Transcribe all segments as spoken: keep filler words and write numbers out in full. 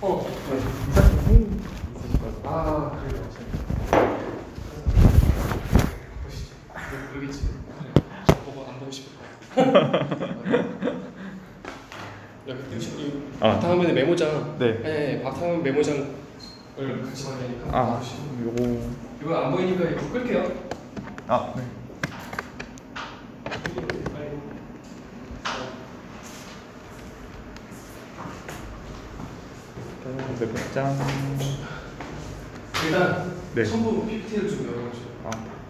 어, 네. 이사님 회의 있으실 거죠? 아, 그래요. 보시죠. 여기 있지. 보고 안 보고 싶을 거야. 여기 띄우시고 아. 바탕화면에 메모장. 네. 네, 바탕화면 메모장을 같이 봐야 되니까. 아, 보시고. 요거. 이거 안 보이니까 이거 끌게요. 아, 네. 몇 장? 일단 네. 첨부 피피티를 좀 열어보죠. 아.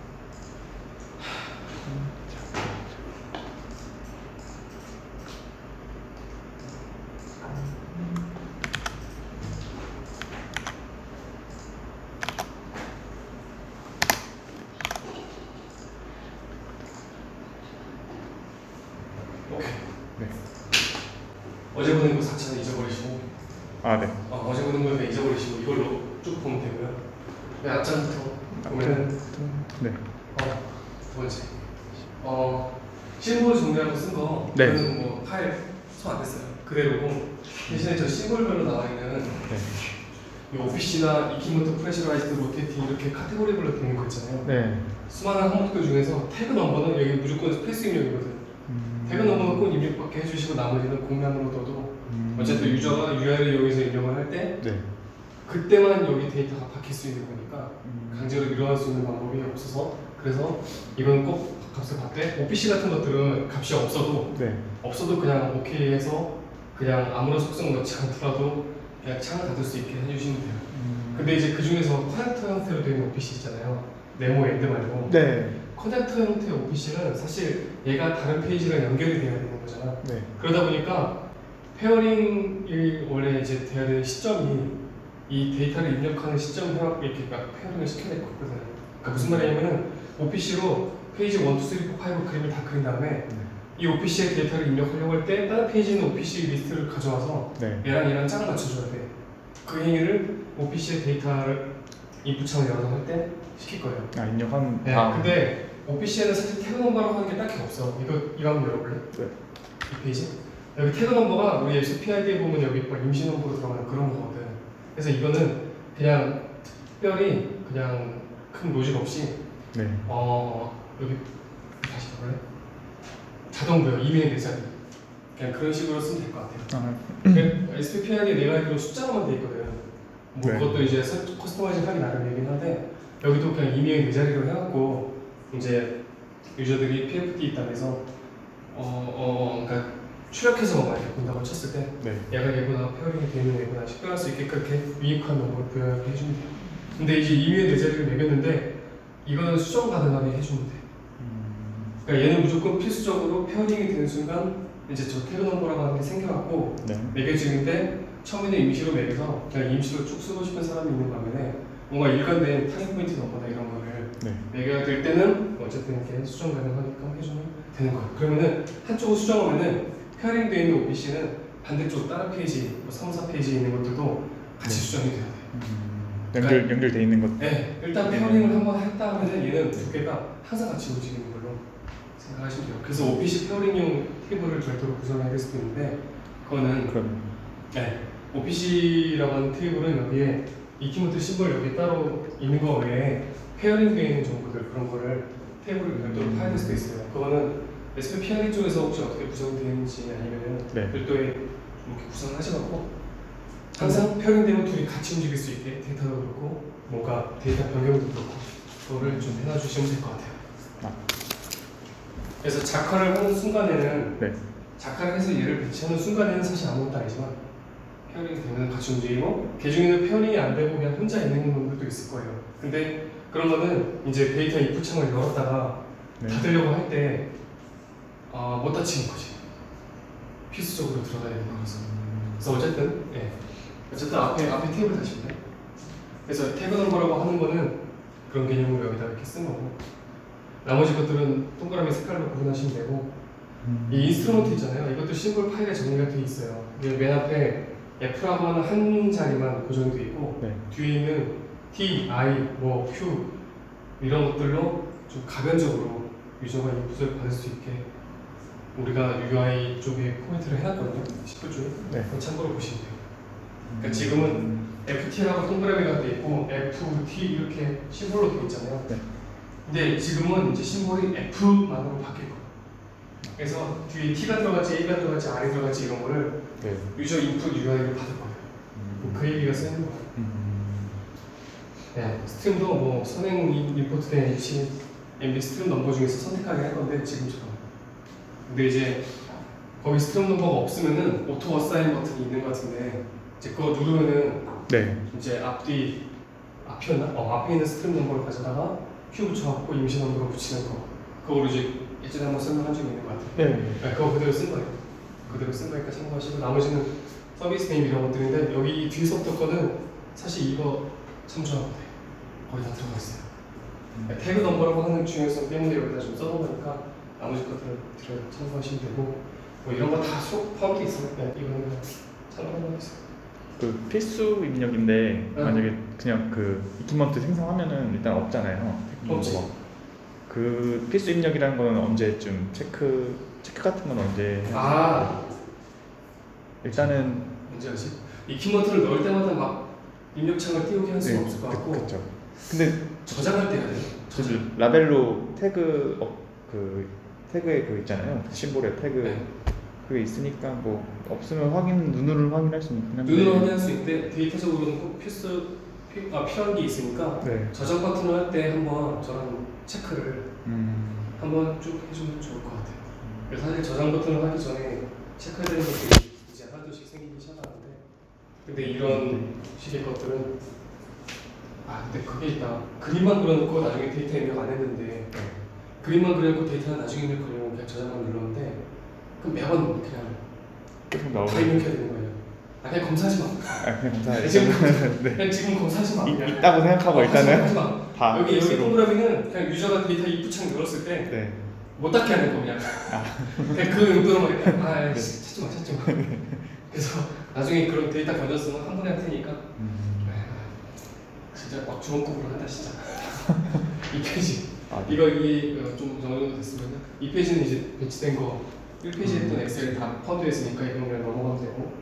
오케이. 네. 어제 보낸 거 사 차는 잊어버리시고. 아, 네. 어, 어제 보는 거 그냥 잊어버리시고 이걸로 쭉 보면 되고요. 맨 앞장부터 보면은 네. 어, 두 번째 어, 심볼 정리하고 쓴 거 네. 그거는 뭐 파일 손 안 댔어요. 그대로고 대신에 저 심볼별로 나와 있는 네. 이 오피시나 이키모토 프레셔라이즈드 로테이팅 이렇게 카테고리별로 되는 거 있잖아요. 네. 수많은 항목들 중에서 태그 넘버는 여기 무조건 스페이스 입력이거든. 음. 태그 넘버는 꼭 입력밖에 해주시고 나머지는 공면으로 넣어도 음. 어쨌든 유저가 유알을 이용해서 입력을 할 때 네. 그때만 여기 데이터가 박힐 수 있는 거니까 음. 강제로 밀어낼 수 있는 방법이 없어서 그래서 이건 꼭 값을 받되 오피씨 같은 것들은 값이 없어도 네. 없어도 그냥 오케이 해서 그냥 아무런 속성 넣지 않더라도 그냥 창을 닫을 수 있게 해주시면 돼요. 음. 근데 이제 그 중에서 커넥터 형태로 되어 있는 오피씨 있잖아요. 네모 엔드 말고 네. 커넥터 형태의 오피씨는 사실 얘가 다른 페이지랑 연결이 돼야 되는 거잖아. 네. 그러다 보니까 페어링이 원래 이제 돼야 되는 시점이 이 데이터를 입력하는 시점 해갖고 이렇게 막 페어링을 시켜냈거든요. 그러니까 무슨 말이냐면은 오피씨로 페이지 일, 이, 삼, 사, 오 그림을 다 그린 다음에 네. 이 오피씨의 데이터를 입력하려고 할 때 다른 페이지에 있는 오피씨 리스트를 가져와서 네. 얘랑 얘랑 짝을 맞춰줘야 돼. 그 행위를 오피씨의 데이터를 인풋창을 열어서 할 때 시킬 거예요. 아, 입력한 네, 다음. 근데 오피씨에는 사실 태그 넘버라고 하는 게 딱히 없어. 이거 이거 한번 열어볼래? 네. 이 페이지? 여기 태그 넘버가 우리 에스피아이디에 보면 여기 막 임시 넘버로 들어가는 그런 거거든. 그래서 이거는 그냥 특별히 그냥 큰 로직 없이 네. 어 여기 다시 볼래? 자동 부여 이메일 내 자리 그냥 그런 식으로 쓰면 될 것 같아요. 아. 에스피아이디 내가 알기로 숫자로만 돼 있거든. 뭐 네. 그것도 이제 커스터마이징 하기 나름이긴 한데 여기도 그냥 이메일 내 자리로 해갖고 이제 유저들이 피에프티 입단해서 어, 어, 그러니까 출력해서 만약에 본다고 쳤을 때 네. 얘가 얘보다 페어링이 되는 얘보다 식별할 수 있게 그렇게 유익한 넘버를 부여하게 해주면 돼요. 근데 이제 이메일 내 자리를 매겼는데 이거는 수정 가능하게 해주면 돼. 음. 그러니까 얘는 무조건 필수적으로 페어링이 되는 순간 이제 저 태그 넘버라고 하는 게 생겨갖고 네. 매겨지는데 처음에는 임시로 매겨서 그냥 임시로 쭉 쓰고 싶은 사람이 있는 반면에 뭔가 일관된 타임 포인트 넘버나 이런 거를 네. 매겨야 될 때는 어쨌든 이렇게 수정 가능하니까 해주면 되는 거예요. 그러면은 한쪽을 수정하면은 페어링 되어 있는 오피씨는 반대쪽 다른 페이지, 뭐 삼, 사 페이지에 있는 것들도 같이 네. 수정이 돼야 돼요. 음. 연결 연결돼 있는 것. 네, 일단 페어링을 한번 했다 하면은 얘는 두 개가 항상 같이 움직이는 걸로 생각하시면 돼요. 그래서 오피씨 페어링용 테이블을 별도로 구성해야 될 수도 있는데 그거는 그럼. 네, 오피씨라고 하는 테이블은 여기에 이키모토 심벌 여기 따로 있는 거 외에 페어링 되어 있는 정보들 그런 거를 테이블을 별도로 파야 될 수도 있어요. 그거는 에스피아이디 쪽에서 혹시 어떻게 구성되어 있는지 아니면 네. 별도의 이렇게 구성을 하지 말고 항상 페어링되면 둘이 같이 움직일 수 있게 데이터도 그렇고 뭔가 데이터 변경도 그렇고 그거를 좀 해놔주시면 될 것 같아요. 아. 그래서 작화를 하는 순간에는 네. 작화를 해서 얘를 배치하는 순간에는 사실 아무것도 아니지만 페어링이 되면 같이 움직이고 그 중에는 페어링이 안 되고 그냥 혼자 있는 분들도 있을 거예요. 근데 그런 거는 이제 데이터 인풋 창을 열었다가 네. 닫으려고 할 때 어, 못 닫히는 거지. 필수적으로 들어가야 되는 거라서. 그래서 어쨌든 예. 어쨌든 앞에 앞에 테이블 다시 볼래? 그래서 태그 넘버라고 하는 거는 그런 개념으로 여기다 이렇게 쓴 거고 나머지 것들은 동그라미 색깔로 구분하시면 되고 음. 이 인스트루먼트 있잖아요. 이것도 심볼 파일에 정리가 돼 있어요. 이게 맨 앞에 F라고 하는 한 자리만 고정이 돼 있고 네. 뒤에 있는 T, I, 뭐 Q 이런 것들로 좀 가변적으로 유저가 인풋을 받을 수 있게 우리가 유아이 쪽에 코멘트를 해놨거든요. 십 분 중에. 네. 그거 참고로 보시면 돼요. 그러니까 지금은 에프티라고 동그라미가 돼 있고 에프티 이렇게 심볼로 돼 있잖아요. 네. 근데 지금은 이제 심볼이 F만으로 바뀔 거예요. 그래서 뒤에 T가 들어갈지 A가 들어갈지 R이 들어갈지 이런 거를 네. 유저 인풋 유아이를 받을 거예요. 음. 그 얘기가 쓰는 거예요. 음. 네, 스트림도 뭐 선행 임포트된 엠비 엠비 스트림 넘버 중에서 선택하게 할 건데 지금처럼. 근데 이제 거기 스트림 넘버가 없으면은 오토 어사인 버튼이 있는 것 같은데 이제 그거 누르면은 네. 이제 앞뒤 앞이었나? 어 앞에 있는 스트림 넘버를 가져다가 큐 붙여갖고 임시 넘버로 붙이는 거. 그거로 이제 예전에 한번 설명한 적이 있는 것 같아요. 네. 네, 그거 그대로 쓴 거예요. 그대로 쓴 거니까 참고하시고 나머지는 서비스 네임 이런 것들인데 여기 뒤서부터 거는 사실 이거 참조하면 돼요. 거기 다 들어가 있어요. 네, 태그 넘버라고 하는 중요성 때문에 여기다 좀 써놓은 거니까 나머지 것들은 들어 참고하시면 되고 뭐 이런 거 다 수업 포함되어 있어요. 네, 이거는 그냥 참고하면 있어요. 그 필수 입력인데 응. 만약에 그냥 그 이퀴먼트 생성하면은 일단 없잖아요. 없지. 그 필수 입력이라는 거는 언제쯤 체크 체크 같은 건 언제? 해야 아 일단은 언제 하지? 이 키워드를 넣을 때마다 막 입력창을 띄우게 할 수는 없을 것 같고 그렇죠. 근데 저장할 때 해야 돼요. 저기 라벨로 태그 어, 그 태그에 그 있잖아요. 심볼에 태그 네. 그게 있으니까 뭐 없으면 확인 눈으로 확인할 수 있긴 한데. 눈으로 확인할 수 있는데 데이터적으로는 꼭 필수 피, 아, 필요한 게 있으니까 네. 저장 버튼을 할 때 한번 저런 체크를 음. 한번 쭉 해주면 좋을 것 같아요. 그래서 사실 저장 버튼을 하기 전에 체크해야 되는 것들이 이제 하나둘씩 생기기 시작하는데 근데 이런 식의 것들은 아 근데 그게 있다. 그림만 그려놓고 나중에 데이터 입력 안 했는데 그림만 그려놓고 데이터 나중에 입력하려면 그냥 저장만 눌렀는데 그럼 매번 그냥 계속 다 나오고. 입력해야 되는 거예요. 아 그냥 검사하지 마. 아 그냥 감사해요. 지금 네. 그냥 지금 검사하지 마. 이, 그냥. 있다고 생각하고 어, 하지 마, 일단은 하지 마. 다 여기 여기 필수로. 동그라미는 그냥 유저가 데이터 입구창 눌렀을 때 네. 못 닫게 하는 거 그냥. 그냥 그 용도로만 일단 아 씨, 찾지 마 찾지 마. 그래서 나중에 그런 데이터 건졌으면 한 번에 할 테니까 음. 진짜 막 주먹구구로 한다 진짜. 이 페이지 아, 이거 이게 좀 어느 정도 됐으면 이 페이지는 이제 배치된 거 일 페이지 했던 엑셀이 다 포함되어 있으니까 이건 그냥 넘어가면 되고.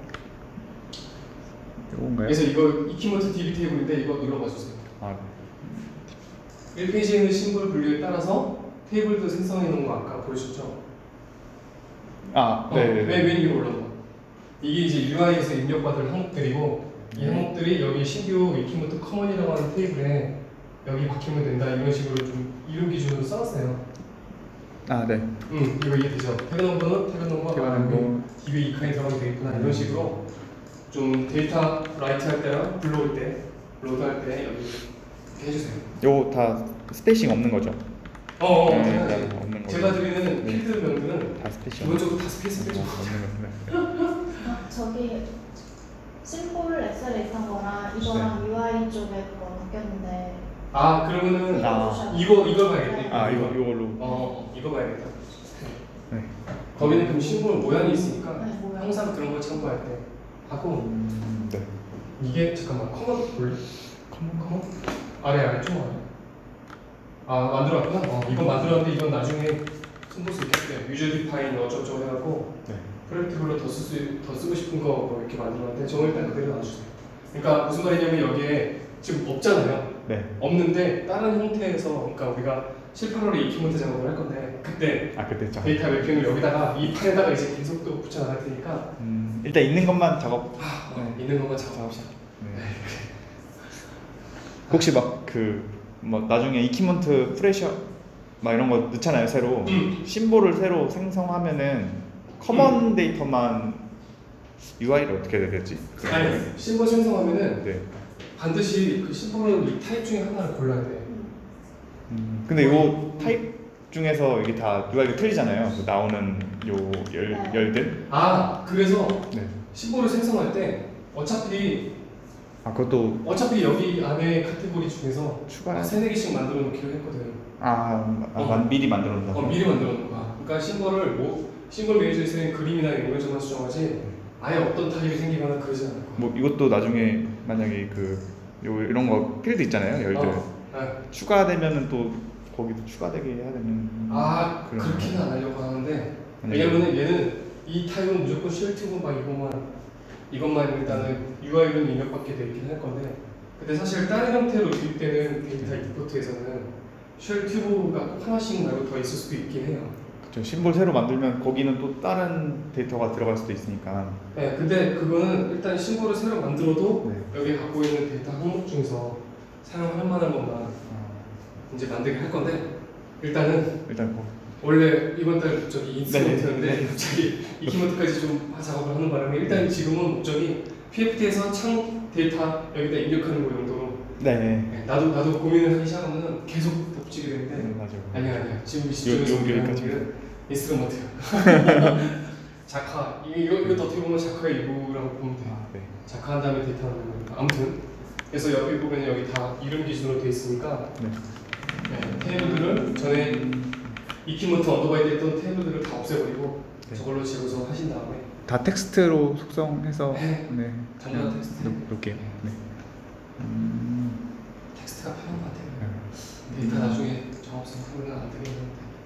이건가요? 그래서 이거 이키모토 디비 테이블인데 이거 눌러봐 주세요. 아, 일 페이지에 있는 심볼 분류에 따라서 테이블도 생성해 놓은 거 아까 보여줬죠? 아, 어, 네, 네, 맨 네. 맨 위로 올라온 거. 이게 이제 유아이에서 입력받을 항목들이고 이 항목들이 여기 신규 위키모토 커먼이라고 하는 테이블에 여기 박히면 된다 이런 식으로 좀 이름 기준으로 써놨어요. 아, 네. 음 이거 이해되죠? 태그 넘버는 태그 넘버, 태그 아, 넘버. 디비 이 칸이 들어가면 되겠구나 이런 식으로 좀 데이터 라이트 할 때랑 불러올 때, 로드 할 때 여기 이렇게 해주세요. 요거 다 스페이싱 없는 거죠? 어, 어, 네, 당연하지. 네, 없는 거죠. 제가 드리는 네. 필드 명들은 다 스페이싱. 기본적으로 다 스페이스 빼줘. 없는 거. 네. 아, 저기 심볼 엑셀에 있던 거랑 이거랑 유아이 쪽에 그거 바뀌었는데 아 그러면은 아. 이거 이걸 봐야겠네. 아, 이거 이걸로. 어 이거 봐야겠다. 네. 거기는 그럼 심볼 모양이 있으니까 네, 모양. 항상 그런 걸 참고할 때 하고 음, 네. 이게 잠깐만 커먼 볼래? 커먼 커먼 아래 아래 좀 아래. 아 만들어왔구나. 어 이거 만들었는데 이건 나중에 손볼 수 있겠대요. 유저 디파인 어쩌고저쩌고 해갖고 네. 프로젝트별로 더, 쓸 수, 더 쓰고 싶은 거 뭐 이렇게 만들었는데 저거 일단 그대로 놔주세요. 그러니까 무슨 말이냐면 여기에 지금 없잖아요. 네. 없는데 다른 형태에서 그러니까 우리가 칠팔월에 이키모토 작업을 할 건데 그때 아, 그때 죠. 데이터 매핑을 여기다가 이 판에다가 이제 계속 또 붙여 나갈 테니까 음, 일단 있는 것만 작업. 아, 네. 있는 것만 작업합시다. 네. 혹시 막 그 뭐 나중에 이퀴먼트 프레셔 막 이런 거 넣잖아요 새로. 음. 심볼을 새로 생성하면은 커먼 데이터만 유아이를 어떻게 해야 되지? 아니 심볼 생성하면은 네. 반드시 그 심볼은 이 타입 중에 하나를 골라야 돼. 음, 근데 요 타입 중에서 이게 다 유아이가 틀리잖아요. 그 나오는 요 열, 네. 열들. 아 그래서 네. 심볼을 생성할 때 어차피 아 그것도 어차피 여기 안에 카테고리 중에서 추가. 막 세네 개씩 만들어 놓기로 했거든. 아, 아 어. 만- 미리 만들어 놓는다. 어, 미리 만들어 놓은 거야. 그러니까 심볼을 뭐 심볼 매니저에서는 그림이나 이런 것만 수정하지 아예 어떤 타입이 생기거나 그러지 않을 거야. 뭐 이것도 나중에 만약에 그 요 이런 거 필드 있잖아요. 열들. 어, 네. 추가되면은 또 거기도 추가되게 해야 되는. 아 그런 그렇게는 안 하려고 하는데 만약에- 왜냐면은 얘는 이 타입은 무조건 쉘트고 막 이거만 이것만 일단은 유아이로는 입력받게 되어 있긴 할 건데, 근데 사실 다른 형태로 도입되는 데이터 임포트에서는 쉘 튜브가 꼭 하나씩 말고 더 있을 수도 있긴 해요. 그렇죠. 심볼 새로 만들면 거기는 또 다른 데이터가 들어갈 수도 있으니까. 네, 근데 그거는 일단 심볼을 새로 만들어도 네. 여기 갖고 있는 데이터 항목 중에서 사용할 만한 것만 아, 이제 만들게 할 건데, 일단은 일단 뭐 원래 이번 달 저기 인스트루먼트였는데 네, 네. 갑자기 이키먼트까지 좀 작업을 하는 바람에 일단 지금은 목적이 피에프티에서 창 데이터 여기다 입력하는 거 용도로. 네. 네, 나도 나도 고민을 하기 시작하면 계속 덮치게 되는데 네, 맞아요. 아니야 아니야 지금 이 요- 시점에서 요- 우리가 여기까지. 하는 인스트루먼트야. 작화 이- 이거 이것도 어떻게 보면 작화의 일부라고 보면 돼. 아, 네. 작화한 다음에 데이터 하는 거니까. 아무튼 그래서 옆에 보면 여기 다 이름 기준으로 돼 있으니까 네. 네, 테이블들을 전에 이키먼트 언더바이드 했던 테이블들을 다 없애버리고 네. 저걸로 재구성 하신 다음에 다 텍스트로 속성해서 네. 네. 전부 다 텍스트. 놓- 놓을게요. 네. 음. 텍스트가 편한 것 같아요. 네. 데이터 나중에 정합성 하면 안 되겠는데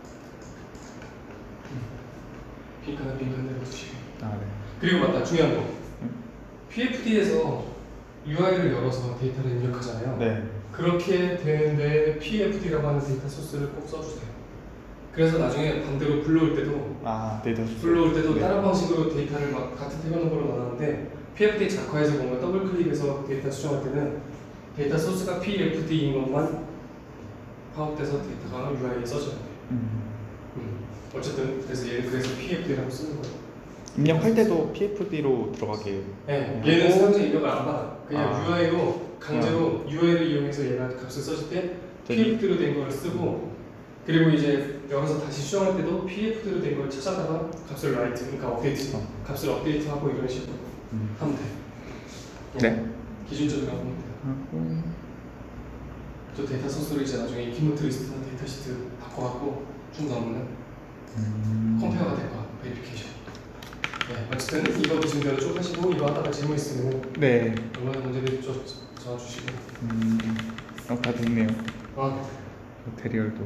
빈칸은 빈칸대로 두시고. 아, 네. 그리고 맞다 중요한 거 음. 피에프디에서 유아이를 열어서 데이터를 입력하잖아요. 네. 그렇게 되는데 피에프디라고 하는 데이터 소스를 꼭 써주세요. 그래서 나중에 반대로 불러올 때도 아, 데이터 수 불러올 때도 네. 다른 방식으로 데이터를 막 같은 태그 넘버로 넣었는데 피에프디 작화에서 보면 더블 클릭해서 데이터 수정할 때는 데이터 소스가 피에프디인 것만 파악돼서 데이터가 유아이에 써져요. 음. 음. 어쨌든 그래서 얘는 그래서 피에프디라고 쓰는 거예요. 입력할 때도 피에프디로 들어가게. 네, 음. 얘는 사용자 입력을 안 받아. 그냥 아. 유아이로 강제로 유아이를 이용해서 얘가 값을 써줄 때 피에프디로 된 걸 쓰고, 그리고 이제 여기서 다시 수정할 때도 피에프디로 된 걸 찾아다가 값을 라이트, 그러니까 업데이트, 어. 값을 업데이트하고 이런 식으로 음. 하면 돼. 네. 기준적으로 하면 돼요. 하고 저 데이터 소스를 이제 나중에 이키먼트 리스트나 데이터 시트 바꿔갖고 쭉 넣으면 음. 컴페어가 될 거야, 베리피케이션. 네, 어쨌든 이거 기준대로 쭉 하시고 이거 하다가 질문 있으면 네. 얼마나 문제들 좀 적어주시고. 음. 어, 다 됐네요. 아, 메테리얼도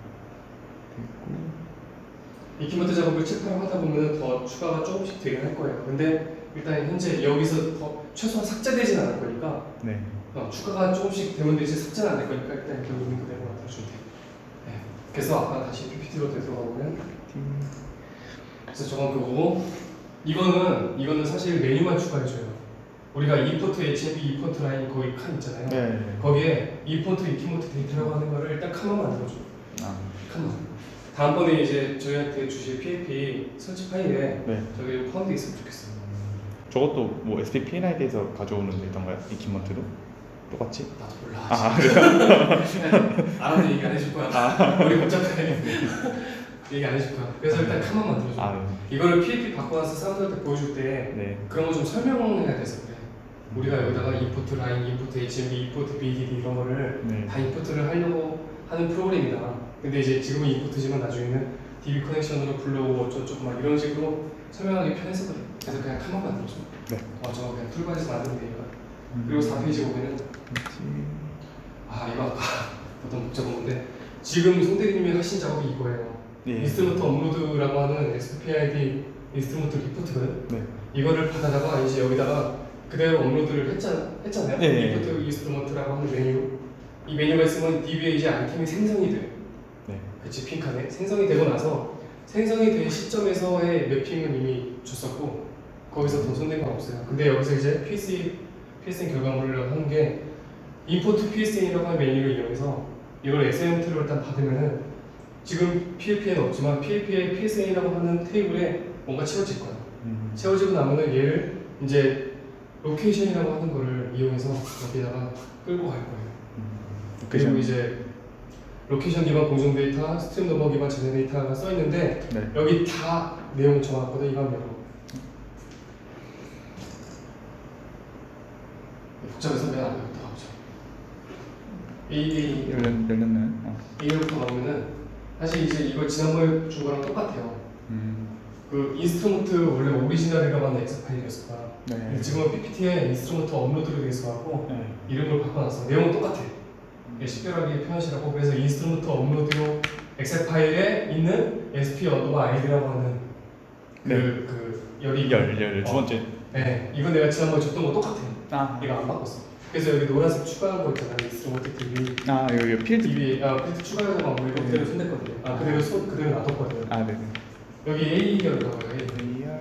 됐고. 이키먼트 작업을 체크를 하다 보면 더 추가가 조금씩 되긴 할 거예요. 근데 일단 현재 여기서 더 최소한 삭제되진 않을 거니까 네. 어, 추가가 조금씩 되면 되지 삭제는 안 될 거니까 일단 이렇게 있는 그대로 만들어주면 돼요. 네. 그래서 아까 다시 피피티로 들어가 보면 그래서 저건 그거고, 이거는 이거는 사실 메뉴만 추가해줘요. 우리가 이포트 에이치엠피, 이포트 라인 거기 칸 있잖아요. 네. 거기에 이포트, 이키모트 데이터라고 하는 거를 일단 칸만 만들어줘. 아. 칸만. 다음번에 이제 저희한테 주실 피에이피 설치 파일에 네. 저기 포함되어 있으면 좋겠어요. 저것도 뭐 에스피 피엔아이디에서 가져오는 데이터인가요? 이 키먼트도 똑같이? 나도 몰라. 아, 그래요? 알아도 얘기 안 해줄 거야. 우리 복잡해. 얘기 안 해줄 거야. 그래서 일단 칸만 만들어줘. 아, 네. 이거를 피에이피 받고 나서 사람들한테 보여줄 때 네. 그런 거 좀 설명해야 돼서 그래. 우리가 여기다가 인포트 라인, 인포트 에이치엠피, 인포트 비디디 이런 거를 네. 다 인포트를 하려고 하는 프로그램이다. 근데 이제 지금은 인포트지만 나중에는 디비 커넥션으로 불러오고 어쩌고저쩌고 막 이런 식으로 설명하기 편해서 그래. 그래서 그냥 칸만 만들어줘. 네. 어, 저거 그냥 툴바에서 만들면 되니까. 음. 그리고 사 페이지 보면은 아 이거 아까 어떤 복잡한 건데 지금 송대리님이 하신 작업이 이거예요. 예. 인스트루먼트 업로드라고 하는 에스피아이디 인스트루먼트 리포트거든. 네. 이거를 받아다가 이제 여기다가 그대로 업로드를 했잖아, 했잖아요. 네. 리포트 인스트루먼트라고 하는 메뉴. 이 메뉴가 있으면 디비에 이제 아이템이 생성이 돼. 네. 그치, 핑칸에 생성이 되고 나서 생성이 된 시점에서의 매핑은 이미 줬었고 거기서 더 손댄 건 없어요. 근데 여기서 이제 피에스이, 피에스엔 결과물을 하는 게 임포트 피에스엔이라고 하는 메뉴를 이용해서 이걸 에스엠티로 일단 받으면은 지금 피에이피에는 없지만 피에이피에 피에스엔이라고 하는 테이블에 뭔가 채워질 거야. 음. 채워지고 나면은 얘를 이제 로케이션이라고 하는 거를 이용해서 여기다가 끌고 갈 거예요. 음. 그리고 로케이션. 이제 로케이션 기반 공정 데이터, 스트림 넘버 기반 제네 데이터가 써 있는데 네. 여기 다 내용 정확하거든. 이거 하면 복잡해서 맨 앞에부터 가보죠. A 열렸 열렸나요? 어. A부터 나오면은 사실 이제 이거 지난번에 준 거랑 똑같아요. 음. 그 인스트루먼트 원래 오리지널이라고 하는 엑셀 파일이었을 거야. 네. 근데 지금은 피피티에 인스트루먼트 업로드로 되어 있어갖고 네. 이름을 바꿔놨어. 내용은 똑같아. 예, 식별하게 표현하시라고. 그래서 인스트루먼트 업로드용 엑셀 파일에 있는 에스피 언더바 아이디라고 하는 그, 네. 그 열이 열, 열, 두 어, 번째. 네, 이건 내가 지난번에 줬던 거 똑같아. 아, 이거 안 바꿨어. 그래서 여기 노란색 추가한 거 있잖아. 인스트루먼트 디비. 아 여기 필드. 디비 아 필드 추가해서 막 우리 그대로 손댔거든요. 아 그대로 손 그대로 놔뒀거든요. 아 네네. 여기 A가 들어가요. A. 에이알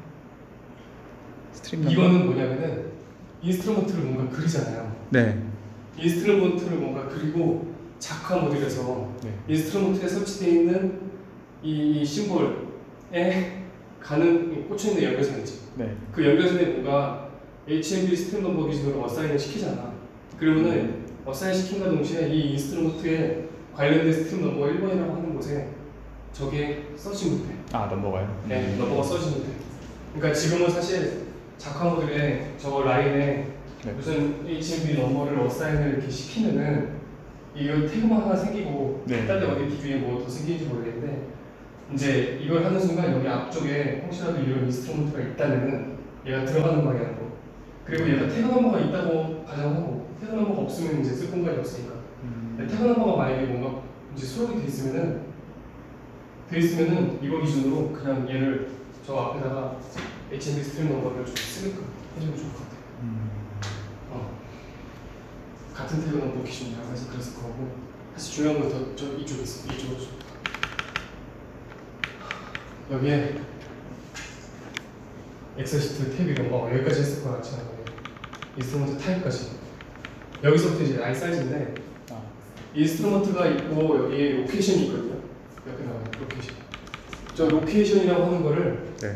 스트림 넘버. 이거는 뭐냐면은 인스트루먼트를 뭔가 그리잖아요. 네. 인스트루먼트를 뭔가 그리고 자카 모듈에서 네. 인스트루먼트에 설치되어 있는 이 심볼에 가는 꽂혀 있는 연결선이지. 네. 그 연결선에 뭔가 에이치엠비 스트림 넘버 기준으로 어사인을 시키잖아. 그러면은 어사인 시킨과 동시에 이 인스트루먼트에 관련된 스트림 넘버 일 번이라고 하는 곳에 저게 써지면 돼. 아 넘버가요? 네, 넘버가 써지면 돼. 그러니까 지금은 사실 자카 모듈에 저 라인에 네. 무슨 에이치엠비 넘버를 어사인을 이렇게 시키면은 이거 태그만 하나 생기고 네. 딴데 어디 디비에 뭐 더 생기는지 모르겠는데 이제 이걸 하는 순간 여기 앞쪽에 혹시라도 이런 인스트루먼트가 있다면은 얘가 들어가는 방향으로 그리고 얘가 태그 넘버가 있다고 가정하고 태그 넘버가 없으면 이제 쓸 공간이 없으니까 음. 태그 넘버가 만약에 뭔가 이제 수록이 돼 있으면은 돼 있으면은 이거 기준으로 그냥 얘를 저 앞에다가 에이치엠비 스트림 넘버를 좀 쓰게끔 해주면 좋을 것 같아요. 음. 어. 같은 태그 넘버 기준이라고 해서 그랬을 거고 사실 중요한 건 더 저 이쪽에 있어. 이쪽으로 좀. 여기에 엑셀 시트 탭 이런 거 여기까지 했을 거 같지 않아요? 인스트루먼트 타입까지 여기서부터 이제 라인 사이즈인데 아. 인스트루먼트가 있고 여기에 로케이션이 있거든요. 옆에 나와요. 로케이션. 저 로케이션이라고 하는 거를 네.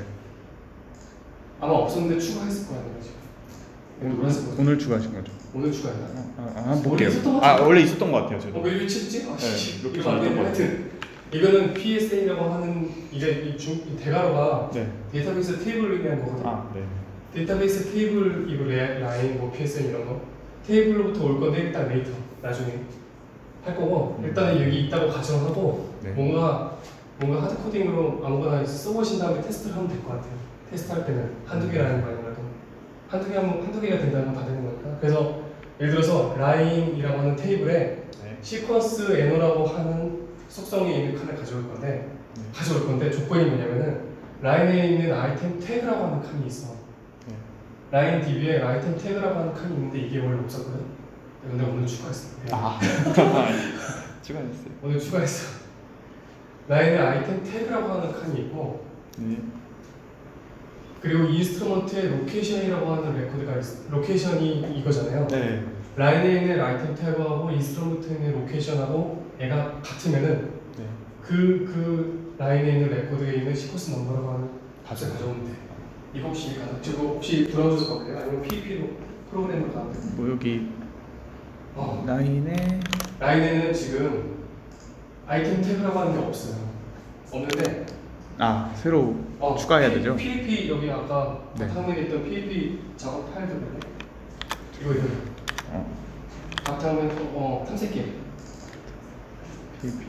아마 없었는데 추가했을 거야 내가 지금. 오늘, 노란색 거. 오늘 추가하신 거죠? 오늘 추가했나? 아, 아 한번 볼게요. 원래 있었던 것 아 같은데? 원래 있었던 것 같아요 저도. 어, 왜 미쳤지? 아, 네, 씨, 이렇게 이거 안 되네. 만든 것 하여튼 이거는 피에스에이라고 하는 이게 이, 중, 이 대괄호가 네. 데이터베이스 테이블을 의미한 거거든요. 아 네. 데이터베이스 테이블 이거 레, 라인 뭐 피에스에이 이런 거 테이블로부터 올 건데 일단 레이터 나중에 할 거고 음. 일단은 여기 있다고 가정하고 네. 뭔가 뭔가 하드 코딩으로 아무거나 써보신 다음에 테스트를 하면 될 것 같아요. 테스트할 때는 한두 개 라인 말고라도 한두 개 하면 한두 개가 된다면 다 되는 거니까. 그래서 예를 들어서 라인이라고 하는 테이블에 네. 시퀀스 에너라고 하는 속성이 있는 칸을 가져올 건데 네. 가져올 건데 조건이 뭐냐면은 라인에 있는 아이템 태그라고 하는 칸이 있어. 네. 라인 디비에 아이템 태그라고 하는 칸이 있는데 이게 원래 없었거든. 근데 오늘 추가했어. 네. 아 추가했어요. 오늘 추가했어. 라인에 아이템 태그라고 하는 칸이 있고 네. 그리고 인스트루먼트에 로케이션이라고 하는 레코드가 있어. 로케이션이 이거잖아요. 네. 라인에 있는 아이템 태그하고 인스트루먼트에 있는 로케이션하고 얘가 같으면은 네. 그, 그 라인에 있는 레코드에 있는 시퀀스 넘버라고 하는 값을 가져오면 돼. 이거 혹시 가능? 저거 혹시 브라우저 가볼래요? 아니면 피피로 프로그램으로 가면 돼? 뭐 여기 어. 라인에 라인에는 지금 아이템 태그라고 하는 게 없어요. 없는데 아 새로 어, 추가해야 P- 되죠? 피에이피 여기 아까 네. 바탕면에 있던 피에이피 작업 파일들 보네. 이거 이거 어. 바탕면 어 탐색기 피에이피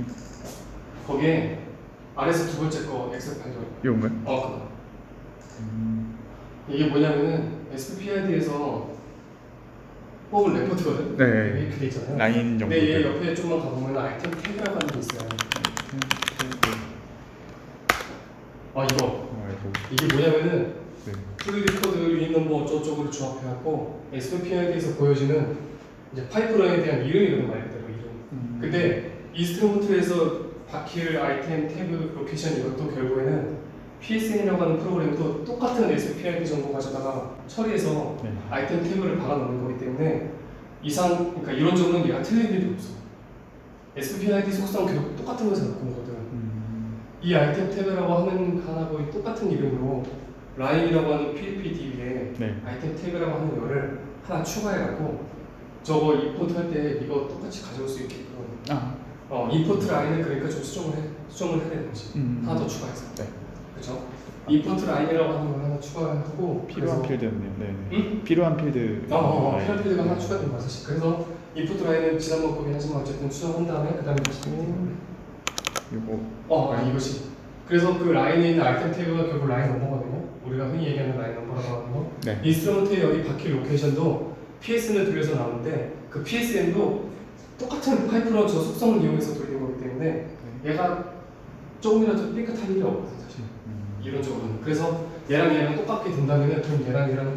거기에 아래서 두 번째 거 엑셀 파일 이건가요? 어 그거 음. 이게 뭐냐면은 에스피아이디에서 뽑은 레포트거든. 네. 이렇게 돼 있잖아요. 라인 정도. 근데 얘 옆에 좀만 가보면 아이템 태그라고 하는 게 있어요. 아 이거 아이고. 이게 뭐냐면은 네. 플루이드 코드 유닛 넘버 어쩌고저쩌고를 조합해갖고 에스피아이디에서 보여지는 이제 파이프라인에 대한 이름이거든 말 그대로 이름. 음. 근데 인스트루먼트에서 바뀔 아이템 태그 로케이션 이것도 결국에는 피에스엔이라고 하는 프로그램도 똑같은 에스피아이디 정보 가져다가 처리해서 네. 아이템 태그를 박아놓는 거기 때문에 이상 그러니까 이런 점은 얘가 틀린 일이 없어. 에스피아이디 속성 결국 똑같은 것을 갖고 오거든. 음. 이 아이템 태그라고 하는 칸하고 똑같은 이름으로 라인이라고 하는 피에이피 디비에 네. 아이템 태그라고 하는 거를 하나 추가해갖고 저거 임포트 할 때 이거 똑같이 가져올 수 있게끔 아. 어 임포트 라인을 그러니까 좀 수정을 해 수정을 해야 되는 거지. 음. 하나 더 추가해서. 네. 그렇죠? 임포트 라인이라고 하는 걸 하나 추가하고 필요한 그래서- 필드였네요. 네. 응? 필요한 필드. 어, 어, 어 라인. 필요한 필드가 하나 추가된 거야 사실. 그래서 인풋 라인은 지난번 거긴 하지만 어쨌든 수정한 다음에 그 다음에 다시 이거 어 아, 이것이 그래서 그 라인에 있는 아이템 태그가 결국 라인 넘버거든요. 우리가 흔히 얘기하는 라인 넘버라고 하는 거. 네. 인스트루먼트에 여기 박힐 로케이션도 피에스엔을 돌려서 나오는데 그 피에스엔도 똑같은 파이프로 저 속성을 이용해서 돌리는 거기 때문에 네. 얘가 조금이라도 삐끗한 일이 없거든 사실. 음. 이론적으로는. 그래서 얘랑 얘랑 똑같게 된다면은 그럼 얘랑 얘랑